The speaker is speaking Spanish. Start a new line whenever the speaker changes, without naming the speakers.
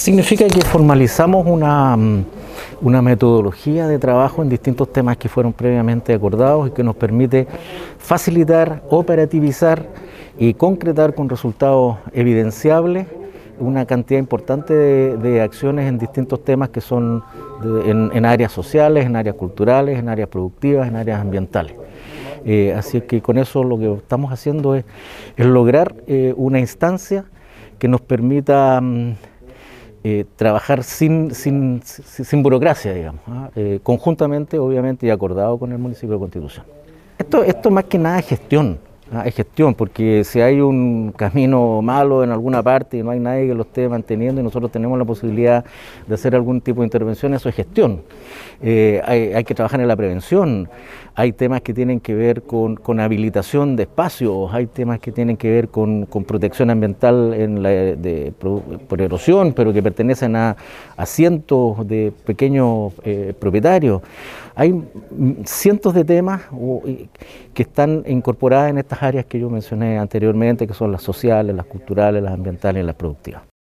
Significa que formalizamos una metodología de trabajo en distintos temas que fueron previamente acordados y que nos permite facilitar, operativizar y concretar con resultados evidenciables una cantidad importante de acciones en distintos temas que son en áreas sociales, en áreas culturales, en áreas productivas, en áreas ambientales. Así que con eso lo que estamos haciendo es lograr una instancia que nos permita trabajar sin burocracia, digamos, conjuntamente, obviamente, y acordado con el municipio de Constitución. Esto más que nada es gestión. Es gestión, porque si hay un camino malo en alguna parte y no hay nadie que lo esté manteniendo y nosotros tenemos la posibilidad de hacer algún tipo de intervención, eso es gestión. Hay que trabajar en la prevención, hay temas que tienen que ver con habilitación de espacios, hay temas que tienen que ver con protección ambiental por erosión, pero que pertenecen a cientos de pequeños propietarios. Hay cientos de temas que están incorporadas en estas áreas que yo mencioné anteriormente, que son las sociales, las culturales, las ambientales y las productivas.